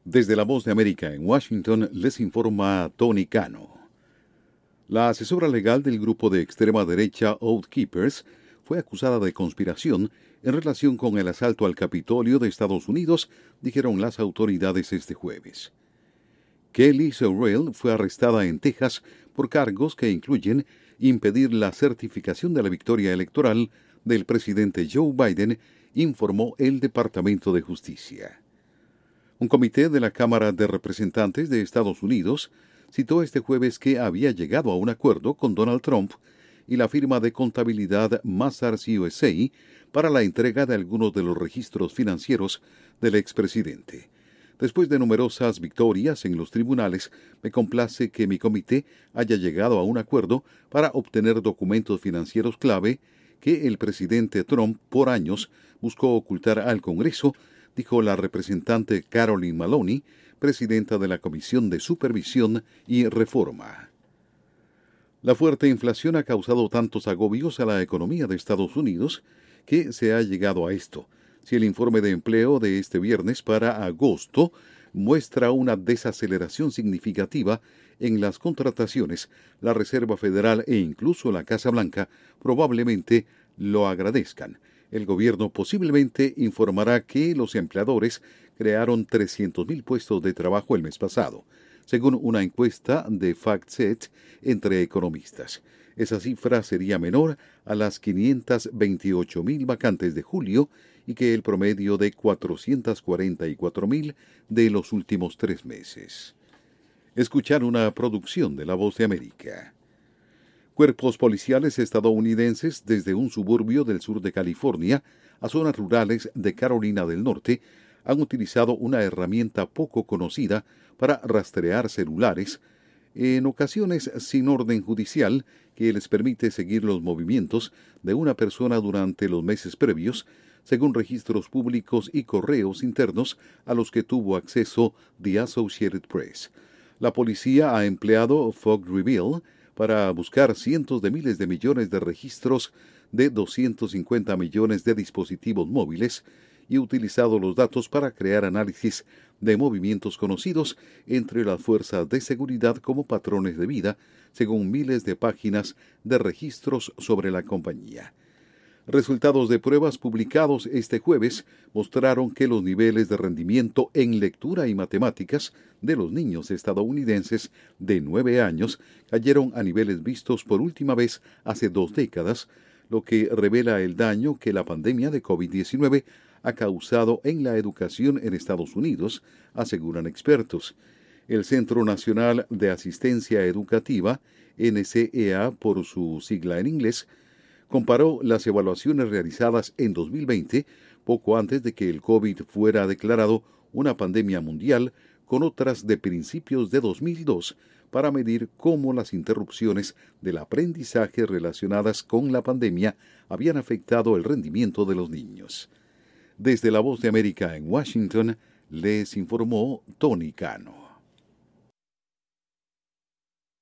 Desde la Voz de América en Washington les informa Tony Cano. La asesora legal del grupo de extrema derecha Oath Keepers fue acusada de conspiración en relación con el asalto al Capitolio de Estados Unidos, dijeron las autoridades este jueves. Kelly Sorrell fue arrestada en Texas por cargos que incluyen impedir la certificación de la victoria electoral del presidente Joe Biden, informó el Departamento de Justicia. Un comité de la Cámara de Representantes de Estados Unidos citó este jueves que había llegado a un acuerdo con Donald Trump y la firma de contabilidad Mazars USA para la entrega de algunos de los registros financieros del expresidente. Después de numerosas victorias en los tribunales, me complace que mi comité haya llegado a un acuerdo para obtener documentos financieros clave que el presidente Trump por años buscó ocultar al Congreso, dijo la representante Carolyn Maloney, presidenta de la Comisión de Supervisión y Reforma. La fuerte inflación ha causado tantos agobios a la economía de Estados Unidos que se ha llegado a esto. Si el informe de empleo de este viernes para agosto muestra una desaceleración significativa en las contrataciones, la Reserva Federal e incluso la Casa Blanca probablemente lo agradezcan. El gobierno posiblemente informará que los empleadores crearon 300,000 puestos de trabajo el mes pasado, según una encuesta de FactSet entre economistas. Esa cifra sería menor a las 528,000 vacantes de julio y que el promedio de 444,000 de los últimos 3 meses. Escuchar una producción de La Voz de América. Cuerpos policiales estadounidenses desde un suburbio del sur de California a zonas rurales de Carolina del Norte han utilizado una herramienta poco conocida para rastrear celulares, en ocasiones sin orden judicial, que les permite seguir los movimientos de una persona durante los meses previos, según registros públicos y correos internos a los que tuvo acceso The Associated Press. La policía ha empleado Fog Reveal para buscar cientos de miles de millones de registros de 250 millones de dispositivos móviles y utilizado los datos para crear análisis de movimientos conocidos entre las fuerzas de seguridad como patrones de vida, según miles de páginas de registros sobre la compañía. Resultados de pruebas publicados este jueves mostraron que los niveles de rendimiento en lectura y matemáticas de los niños estadounidenses de 9 años cayeron a niveles vistos por última vez hace 2 décadas, lo que revela el daño que la pandemia de COVID-19 ha causado en la educación en Estados Unidos, aseguran expertos. El Centro Nacional de Asistencia Educativa, NCEA por su sigla en inglés, comparó las evaluaciones realizadas en 2020, poco antes de que el COVID fuera declarado una pandemia mundial, con otras de principios de 2002, para medir cómo las interrupciones del aprendizaje relacionadas con la pandemia habían afectado el rendimiento de los niños. Desde la Voz de América en Washington, les informó Tony Cano.